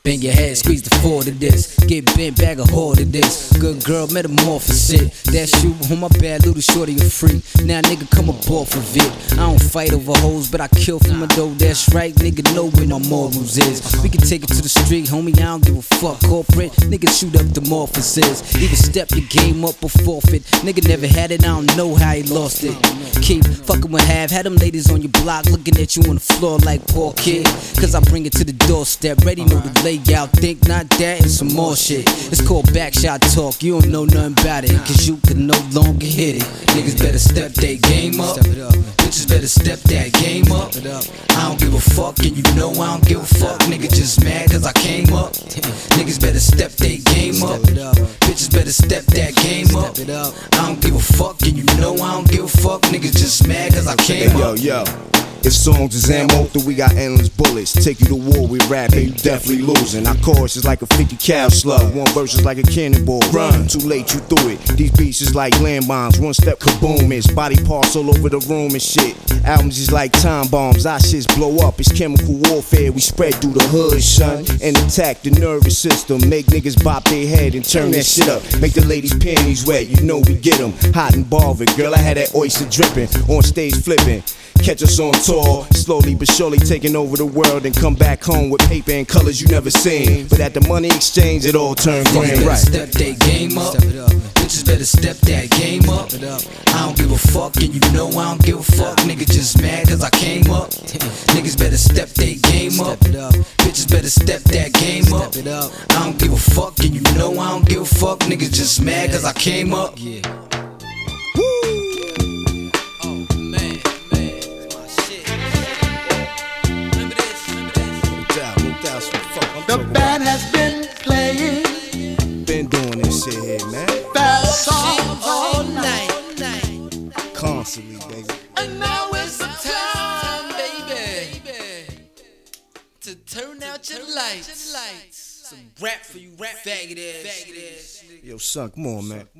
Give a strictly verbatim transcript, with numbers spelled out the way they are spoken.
Bang your head, squeeze the forward of this. Get bent, bag a hold of this. Good girl, metamorphosis it. That shoe on my bad, little shorty a freak. Now nigga come aboard for it. I don't fight over hoes, but I kill for my dough. That's right, nigga know where my morals is. We can take it to the street, homie, I don't give a fuck. Corporate, nigga shoot up the morphosis. Either step your game up or forfeit. Nigga never had it, I don't know how he lost it. Keep fucking with half, had them ladies on your block looking at you on the floor like poor kid. Cause I bring it to the doorstep, ready know the layout. Think not that and some more shit. It's called backshot talk, you don't know nothing about it. Cause you can no longer hit it. Niggas better step that game up. Bitches better step that game up. I don't give a fuck and you know I don't give a fuck. Nigga just mad cause I came up. Niggas better step that game up. Bitches better step that game up. I don't give a fuck and you know I don't give a fuck. Niggas just mad cause I came hey, up. Yo, yo. If songs is ammo, then we got endless bullets. Take you to war, we rap, and you definitely losing. Our chorus is like a fifty cal slug. One verse is like a cannonball. Run, too late, you threw it. These beats is like landmines. One step, kaboom. It's body parts all over the room and shit. Albums is like time bombs. Our shits blow up. It's chemical warfare. We spread through the hood, son, and attack the nervous system. Make niggas bop their head and turn that shit up. Make the ladies' panties wet. You know we get them hot and bothered. Girl, I had that oyster dripping on stage flipping. Catch us on tour, slowly but surely taking over the world and come back home with paper and colors you never seen. But at the money exchange, it all turned grand, right? Step that game up. Bitches better step that game up. I don't give a fuck and you know I don't give a fuck. Nigga just mad cause I came up. Niggas better step that game up. Bitches better step that game up. I don't give a fuck and you know I don't give a fuck. Niggas just mad cause I came up. The band has been playing, been doing this shit here, man. that song all night, Constantly, baby. and now it's the time, baby, to turn out your lights. Some rap for you rap faggot ass. Yo, son, come on, man.